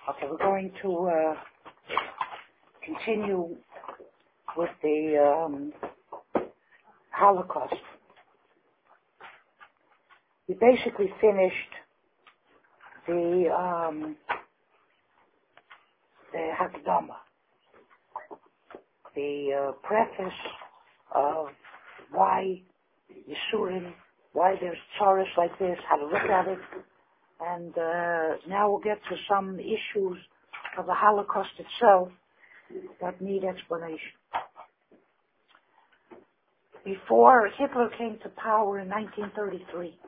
Okay, we're going to continue with the Holocaust. We basically finished the Hakdama, the preface of why Yisurim, why there's tzaras like this, how to look at it, and now we'll get to some issues of the Holocaust itself that need explanation. Before Hitler came to power in 1933,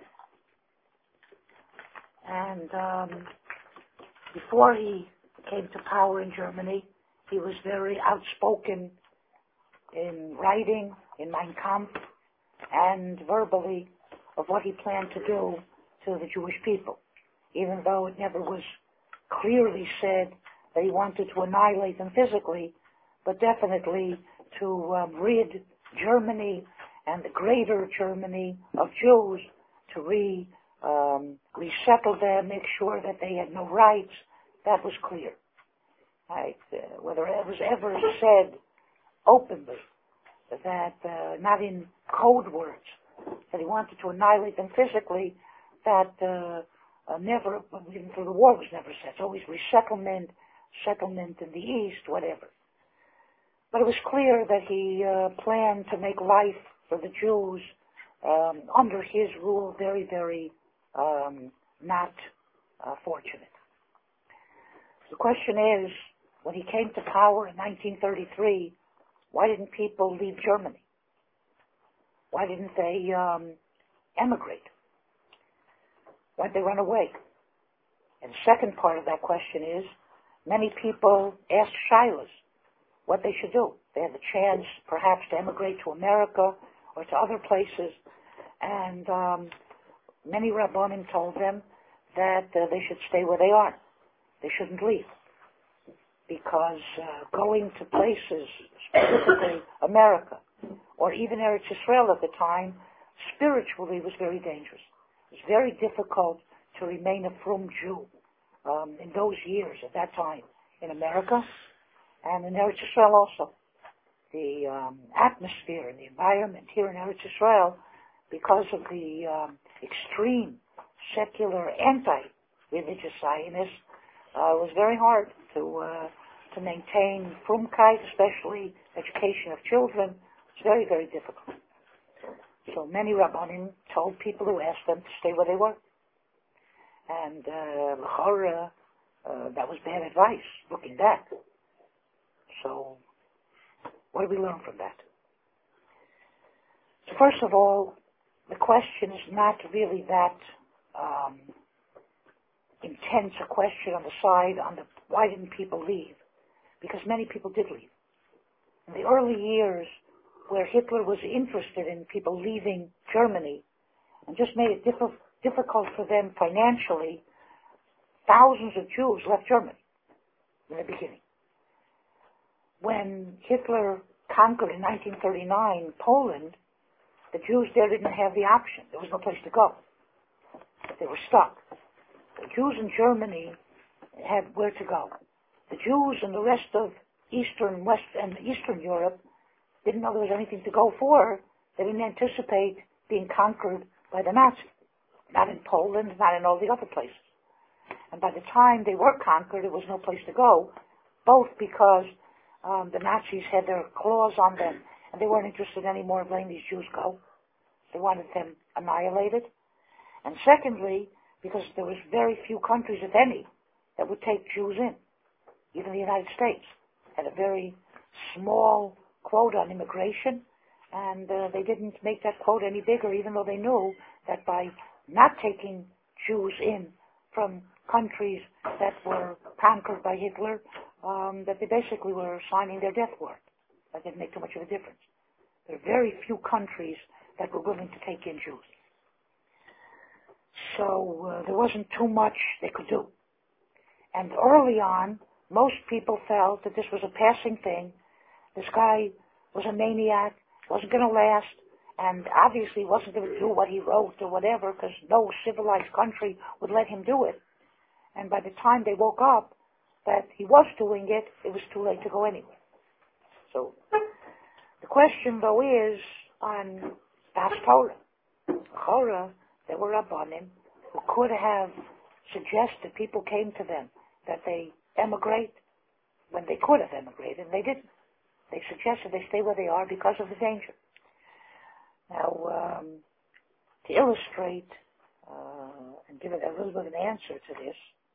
and before he came to power in Germany, he was very outspoken in writing, in Mein Kampf, and verbally of what he planned to do to the Jewish people, even though it never was clearly said that he wanted to annihilate them physically, but definitely to rid Germany and the greater Germany of Jews, to resettle them, make sure that they had no rights. That was clear. Right? Whether it was ever said openly that, not in code words, that he wanted to annihilate them physically, that never, even through the war, was never said. It's always resettlement, settlement in the East, whatever. But it was clear that he planned to make life for the Jews under his rule very, very not fortunate. The question is, when he came to power in 1933, why didn't people leave Germany? Why didn't they emigrate? Why did they run away? And the second part of that question is, many people asked shilas what they should do. They had the chance, perhaps, to emigrate to America or to other places, and many Rabbanim told them that they should stay where they are. They shouldn't leave, because going to places, specifically America, or even Eretz Yisrael at the time, spiritually was very dangerous. It was very difficult to remain a frum Jew in those years, at that time, in America, and in Eretz Yisrael also. The atmosphere and the environment here in Eretz Yisrael, because of the extreme secular anti-religious Zionists, was very hard to maintain frumkeit, especially education of children. It's very, very difficult. So many Rabbanim told people who asked them to stay where they were. And l'chora, that was bad advice, looking back. So what do we learn from that? So first of all, the question is not really that intense a question on the side on the why didn't people leave, because many people did leave. In the early years, where Hitler was interested in people leaving Germany and just made it difficult for them financially, thousands of Jews left Germany in the beginning. When Hitler conquered in 1939 Poland, the Jews there didn't have the option. There was no place to go. They were stuck. The Jews in Germany had where to go. The Jews in the rest of Eastern, West, and Eastern Europe didn't know there was anything to go for. They didn't anticipate being conquered by the Nazis. Not in Poland, not in all the other places. And by the time they were conquered, there was no place to go, both because the Nazis had their claws on them, and they weren't interested anymore in letting these Jews go. They wanted them annihilated. And secondly, because there was very few countries, if any, that would take Jews in. Even the United States had a very small quota on immigration, and they didn't make that quota any bigger, even though they knew that by not taking Jews in from countries that were conquered by Hitler, that they basically were signing their death warrant. That didn't make too much of a difference. There are very few countries that were willing to take in Jews. So there wasn't too much they could do. And early on, most people felt that this was a passing thing. This guy was a maniac, wasn't going to last, and obviously wasn't going to do what he wrote or whatever, because no civilized country would let him do it. And by the time they woke up, that he was doing it, it was too late to go anywhere. So the question, though, is on Das Torah. Torah, there were Rabbanim who could have suggested, people came to them, that they emigrate when they could have emigrated, and they didn't. They suggested they stay where they are because of the danger. Now, to illustrate and give it a little bit of an answer to this,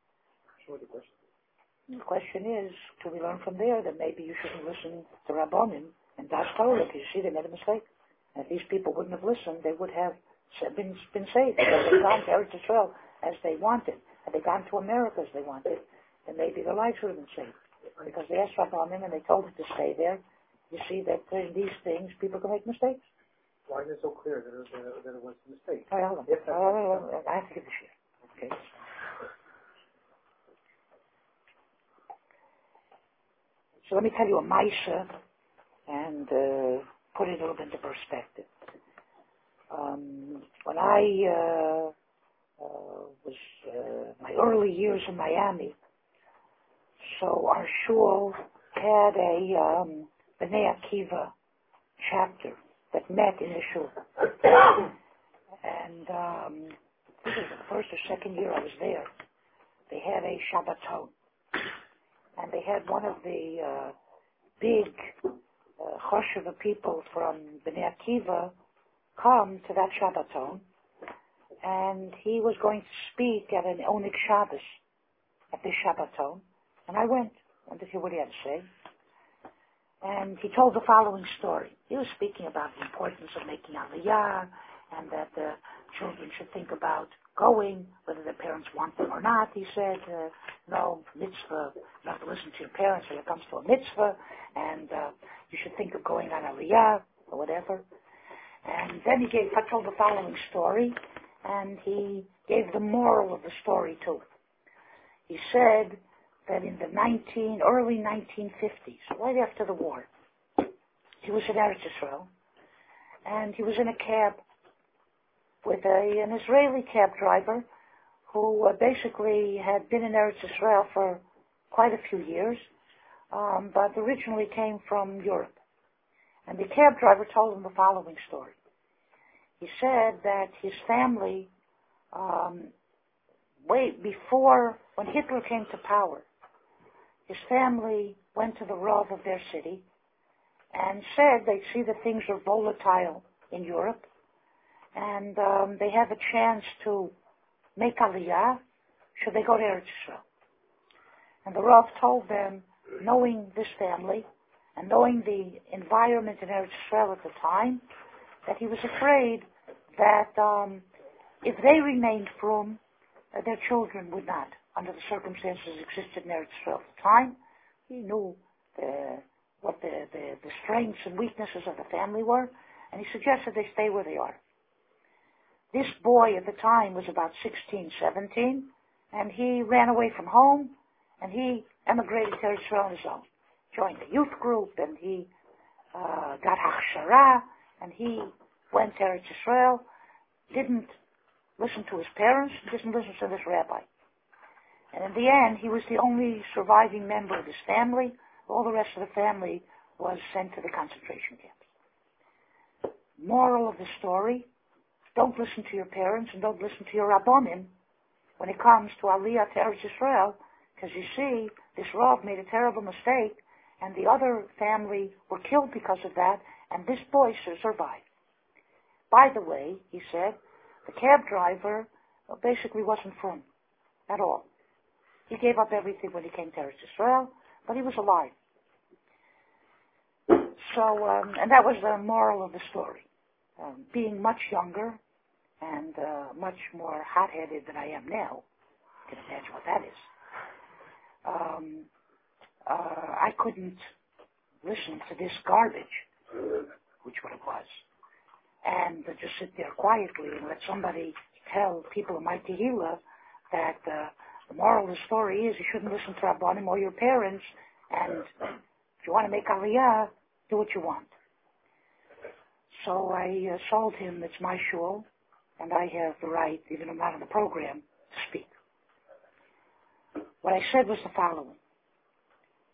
the question is, do we learn from there that maybe you shouldn't listen to Rabbanim and Das Torah because you see they made a mistake? And if these people wouldn't have listened, they would have been saved. If they'd gone to Eretz Yisrael as they wanted, had they gone to America as they wanted, then maybe their lives would have been saved. Because they asked Rabbanim and they told them to stay there. You see that in these things, people can make mistakes. Why is it so clear that it was a mistake? I have to give the share. Okay. So let me tell you a Maisa and put it a little bit into perspective. When I was my early years in Miami, so our shul had a Bnei Akiva chapter that met in the shul. And this was the first or second year I was there. They had a Shabbaton. And they had one of the big Choshev people from Bnei Akiva come to that Shabbaton. And he was going to speak at an Onik Shabbos at this Shabbaton. And I went to hear what he had to say. And he told the following story. He was speaking about the importance of making Aliyah and that the children should think about going, whether their parents want them or not. He said, no, mitzvah, you have to listen to your parents when it comes to a mitzvah, and you should think of going on Aliyah or whatever. And then he told the following story, and he gave the moral of the story too. He said that in the early 1950s, right after the war, he was in Eretz Yisrael, and he was in a cab with an Israeli cab driver who basically had been in Eretz Yisrael for quite a few years, but originally came from Europe. And the cab driver told him the following story. He said that his family, before, when Hitler came to power, his family went to the Rav of their city and said they see that things are volatile in Europe and they have a chance to make Aliyah. Should they go to Eretz Yisrael? And the Rav told them, knowing this family and knowing the environment in Eretz Yisrael at the time, that he was afraid that if they remained frum, their children would not, under the circumstances existed in Eretz Yisrael at the time. He knew what the strengths and weaknesses of the family were, and he suggested they stay where they are. This boy at the time was about 16, 17, and he ran away from home, and he emigrated to Eretz Yisrael on his own. Joined a youth group, and he got Hachshara, and he went to Eretz Yisrael, didn't listen to his parents, didn't listen to this rabbi. And in the end, he was the only surviving member of his family. All the rest of the family was sent to the concentration camps. Moral of the story, don't listen to your parents and don't listen to your Rabbonim when it comes to Aliyah to Eretz Yisrael, because you see, this Rav made a terrible mistake, and the other family were killed because of that, and this boy survived. By the way, he said, the cab driver basically wasn't from at all. He gave up everything when he came to Eretz Yisrael, but he was alive. So, and that was the moral of the story. Being much younger and much more hot-headed than I am now, you can imagine what that is. I couldn't listen to this garbage, which what it was, and just sit there quietly and let somebody tell people in my tehillah that the moral of the story is you shouldn't listen to Rabbanim or your parents, and if you want to make Aliyah, do what you want. So I told him it's my shul, and I have the right, even though I'm not in the program, to speak. What I said was the following.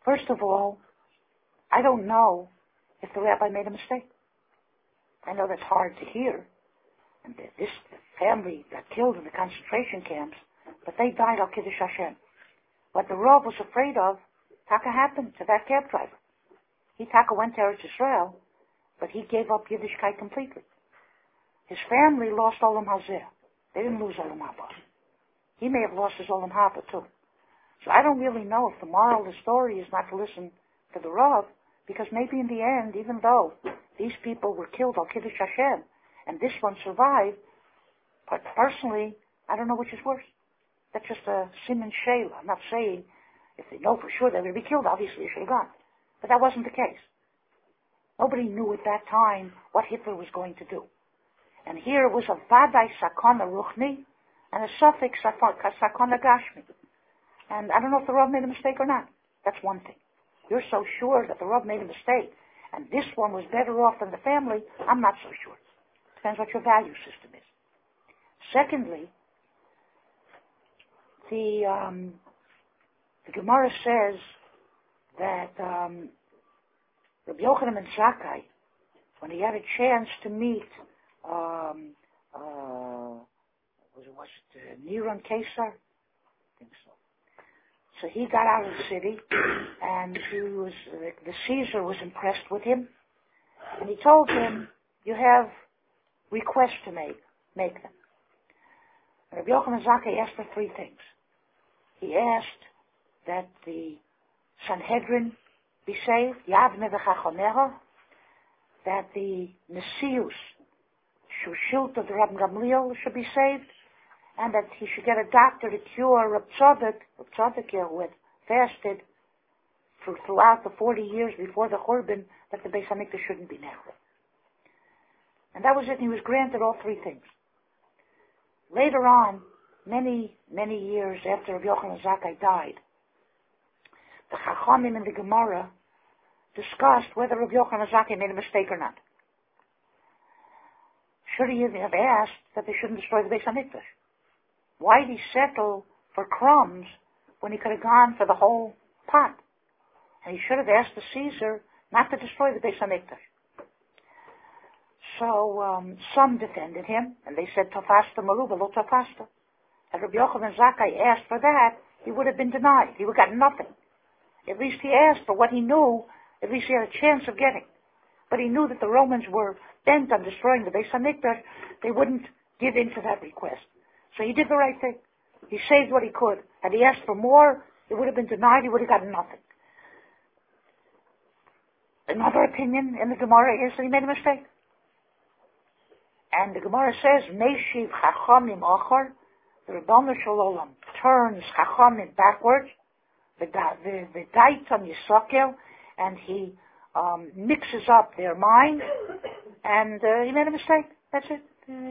First of all, I don't know if the rabbi made a mistake. I know that's hard to hear. And this family got killed in the concentration camps, but they died al Kiddush Hashem. What the Rav was afraid of, Taka happened to that cab driver. He, Taka, went to Eretz Yisrael, but he gave up Yiddishkeit completely. His family lost Olam Hazeh. They didn't lose Olam Haba. He may have lost his Olam Haba too. So I don't really know if the moral of the story is not to listen to the Rav, because maybe in the end, even though these people were killed al Kiddush Hashem, and this one survived, but personally, I don't know which is worse. That's just a siman sheila. I'm not saying if they know for sure they would be killed, obviously they should have gone. But that wasn't the case. Nobody knew at that time what Hitler was going to do. And here was a vadai sakana ruchni and a suffix sakana gashmi. And I don't know if the Rav made a mistake or not. That's one thing. You're so sure that the Rav made a mistake and this one was better off than the family, I'm not so sure. Depends what your value system is. Secondly, the Gemara says that Rabbi Yochanan ben Zakkai, when he had a chance to meet was it Neron Caesar? I think so. So he got out of the city, and the Caesar was impressed with him, and he told him, "You have requests to make them." And Rabbi Yochanan ben Zakkai asked for three things. He asked that the Sanhedrin be saved, Yavne v'chachomeha, that the Nesius, Shushilta of the Rabbi Gamliel, should be saved, and that he should get a doctor to cure Reb Tzadok, who had fasted throughout the 40 years before the Churban, that the Beis HaMikdash shouldn't be Nechra. And that was it, and he was granted all three things. Later on, many, many years after Rabbi Yochanan ben Zakkai died, the Chachamim in the Gemara discussed whether Rabbi Yochanan ben Zakkai made a mistake or not. Should he have asked that they shouldn't destroy the Beis HaMikdash? Why did he settle for crumbs when he could have gone for the whole pot? And he should have asked the Caesar not to destroy the Beis HaMikdash. So some defended him, and they said, Tafasta Maruba, lo Tafasta. Had Rabbi Yochanan ben Zakkai asked for that, he would have been denied. He would have got nothing. At least he asked for what he knew, at least he had a chance of getting. But he knew that the Romans were bent on destroying the Beis HaMikdash. They wouldn't give in to that request. So he did the right thing. He saved what he could. Had he asked for more, it would have been denied. He would have gotten nothing. Another opinion in the Gemara is that he made a mistake. And the Gemara says, Meishiv Chachamim Achar, the Rebbeinu Shalom turns Chachamim backwards, the Daitam Yisakel, and he mixes up their mind, and he made a mistake. That's it.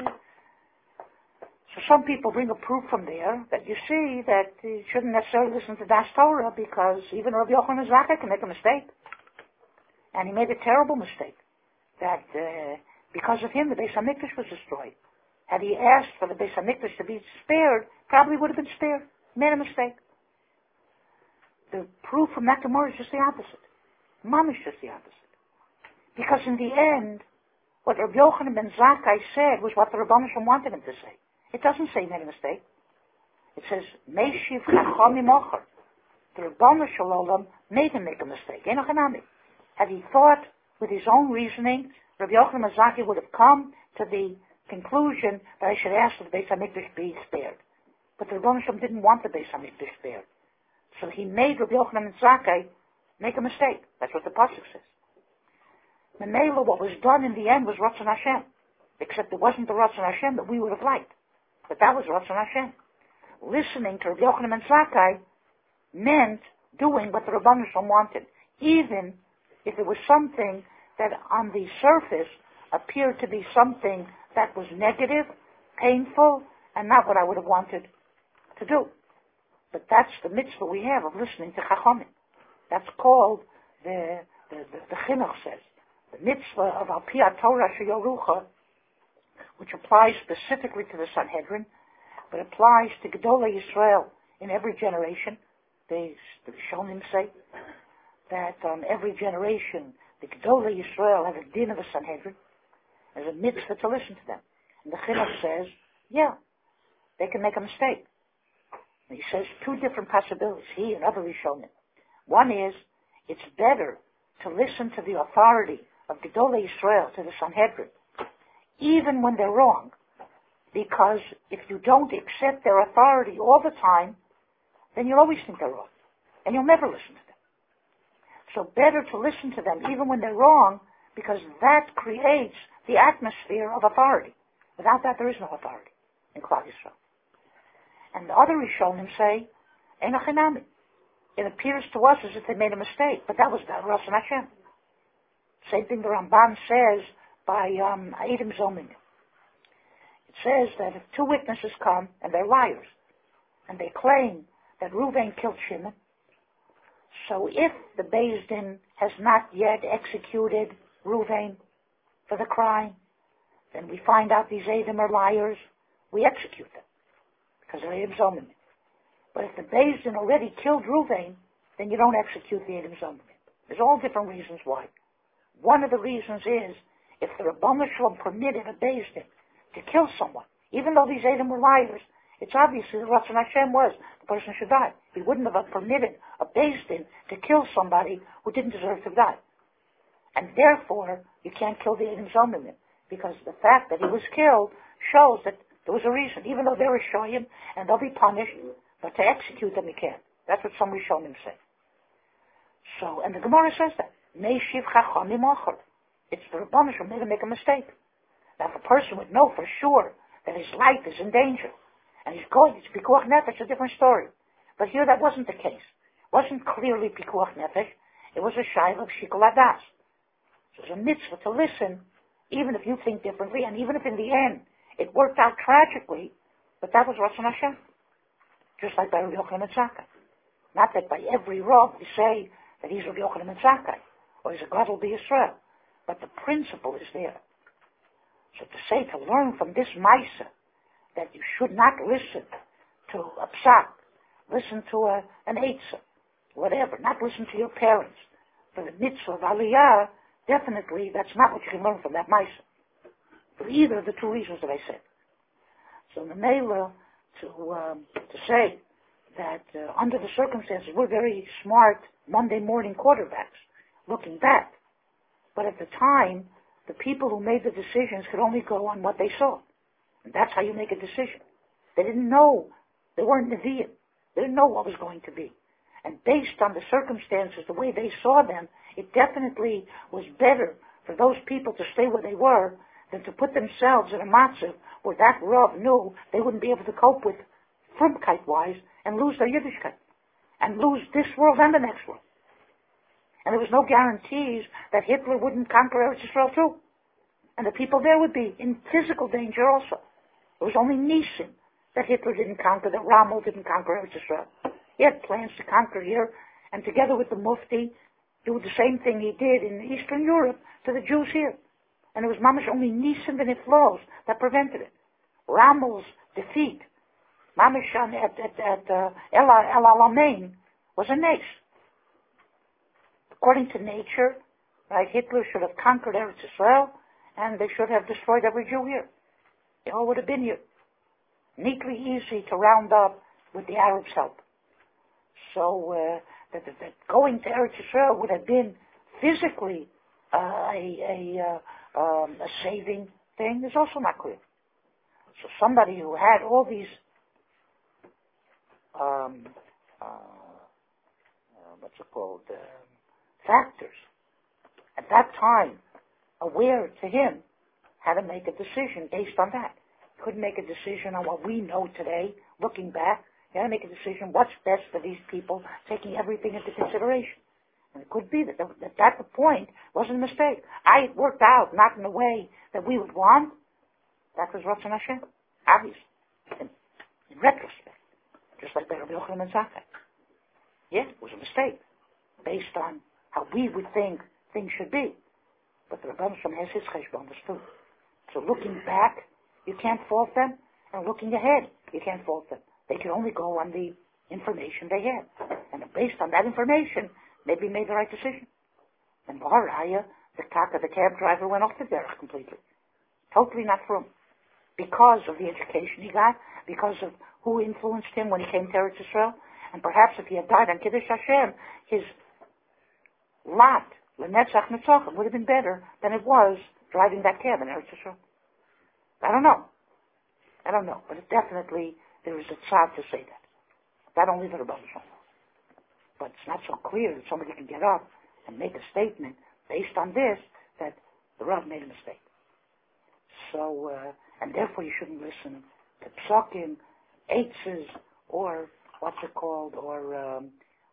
So some people bring a proof from there that you see that you shouldn't necessarily listen to Das Torah, because even Rabbi Yochanan ben Zakkai can make a mistake. And he made a terrible mistake, that because of him the Beis HaMikdash was destroyed. Had he asked for the Beis HaMikdash to be spared, probably would have been spared. He made a mistake. The proof from that Gemara is just the opposite. Mom is just the opposite. Because in the end, what Rabbi Yochanan ben Zakkai said was what the Rebbeinu Shalom wanted him to say. It doesn't say he made a mistake. It says, Meishiv Chachamim Achar. The Rebbeinu Shalom made him make a mistake. Enochanami. Had he thought with his own reasoning, Rabbi Yochanan ben Zakkai would have come to the conclusion that I should ask that the Beis HaMikdash be spared. But the Rebbeinu Shalom didn't want the Beis HaMikdash spared. So he made Rabbi Yochanan ben Zakkai make a mistake. That's what the pasuk says. Memela, what was done in the end was Ratzon Hashem. Except it wasn't the Ratzon Hashem that we would have liked. But that was Ratzon Hashem. Listening to Rabbi Yochanan ben Zakkai meant doing what the Rebbeinu Shalom wanted, even if it was something that on the surface appeared to be something that was negative, painful, and not what I would have wanted to do. But that's the mitzvah we have of listening to Chachamim. That's called, the Chinuch says, the mitzvah of Al Pi HaTorah Sheyorucha, which applies specifically to the Sanhedrin, but applies to Gedolei Yisrael in every generation. The Rishonim say that on every generation, the Gedolei Yisrael have a din of a Sanhedrin, as a mitzvah to listen to them. And the Chinuch says, yeah, they can make a mistake. And he says two different possibilities, he and other Rishonim. One is, it's better to listen to the authority of Gedolei Yisrael, to the Sanhedrin, even when they're wrong, because if you don't accept their authority all the time, then you'll always think they're wrong, and you'll never listen to them. So better to listen to them even when they're wrong, because that creates the atmosphere of authority. Without that, there is no authority in Klal Yisrael. And the other Rishonim say, Ein Achinami. It appears to us as if they made a mistake, but that was the Ratzon Hashem. Same thing the Ramban says by Eidim Zomim. It says that if two witnesses come, and they're liars, and they claim that Reuven killed Shimon, so if the Beis Din has not yet executed Reuven for the crime, then we find out these Eidim are liars, we execute them, because they're Eidim Zomim. But if the Beis Din already killed Reuven, then you don't execute the Eidim Zomim. There's all different reasons why. One of the reasons is, if the Rebbeinu Shalom permitted a Beis Din to kill someone, even though these Eidim were liars, it's obviously the Ratzon Hashem was the person should die. He wouldn't have permitted a Beis Din to kill somebody who didn't deserve to die. And therefore, you can't kill the Eidim Zomim, because the fact that he was killed shows that there was a reason, even though they're Rishonim and they'll be punished, but to execute them you can't. That's what some Rishonim say. So, and the Gemara says that. Meishiv Chachamim Ochel. It's the Rebbeinu Shalom made him make a mistake. Now, if a person would know for sure that his life is in danger, and he's going to Pikuach Nefesh, a different story. But here that wasn't the case. It wasn't clearly Pikuach Nefesh. It was a Shayla of Shikol Adas. So it's a mitzvah to listen, even if you think differently, and even if in the end it worked out tragically, but that was Ratzon Hashem. Just like by Rabbi Yochanan ben Zakkai. Not that by every Rav we say that he's Rabbi Yochanan ben Zakkai, or he's a Gadol B'Yisrael, but the principle is there. So to say, to learn from this Maisa, that you should not listen to a psak, listen to an eitzah, whatever, not listen to your parents. For the mitzvah of Aliyah, definitely that's not what you can learn from that Maisa. For either of the two reasons that I said. So the Mela, to say that under the circumstances, we're very smart Monday morning quarterbacks, looking back. But at the time, the people who made the decisions could only go on what they saw. And that's how you make a decision. They didn't know. They weren't Nevi'im. They didn't know what was going to be. And based on the circumstances, the way they saw them, it definitely was better for those people to stay where they were than to put themselves in a matzav where that Rav knew they wouldn't be able to cope with frumkeit-wise and lose their Yiddishkeit. And lose this world and the next world. And there was no guarantees that Hitler wouldn't conquer Eretz Yisrael too. And the people there would be in physical danger also. It was only Nisim that Hitler didn't conquer, that Rommel didn't conquer Eretz Yisrael. He had plans to conquer here, and together with the Mufti, do the same thing he did in Eastern Europe to the Jews here. And it was mamash only Nisim and Iflos that prevented it. Rommel's defeat, mamash at El Alamein, was a nace. According to nature, right, Hitler should have conquered Eretz Yisrael, and they should have destroyed every Jew here. They all would have been here. Neatly easy to round up with the Arabs' help. So that going to Eretz Yisrael would have been physically a saving thing is also not clear. So somebody who had all these factors at that time aware to him had to make a decision based on that. Couldn't make a decision on what we know today, looking back. He had to make a decision what's best for these people, taking everything into consideration. And it could be that at the point wasn't a mistake. It worked out not in the way that we would want. That was Ratzon Hashem, obviously, in retrospect. Just like by Rabbi Yochanan ben Zakkai. Yeah, it was a mistake, based on how we would think things should be. But the Rebbeinu Shalom has his cheshbonos too. So looking back, you can't fault them, and looking ahead, you can't fault them. They can only go on the information they had. And based on that information, maybe he made the right decision. And Baharaya, the cab driver went off the derech completely. Totally not for him. Because of the education he got, because of who influenced him when he came to Eretz Yisrael, and perhaps if he had died on Kiddush Hashem, his lot, L'netzach Netzachim, would have been better than it was driving that cab in Eretz Yisrael. I don't know, but it definitely, there is a tzad to say that. Not only the Rebbe Shalom. But it's not so clear that somebody can get up and make a statement based on this, that the Rav made a mistake. So, and therefore you shouldn't listen to psukim, eitzes, or what's it called, or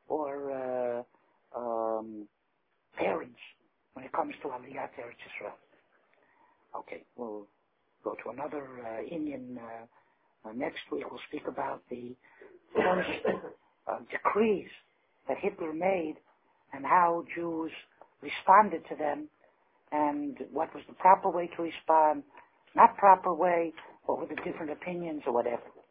parents when it comes to Aliyat Eretz Yisrael. Okay, we'll go to another Indian. Next week we'll speak about the first decrees that Hitler made and how Jews responded to them and what was the proper way to respond, not proper way, what were the different opinions or whatever.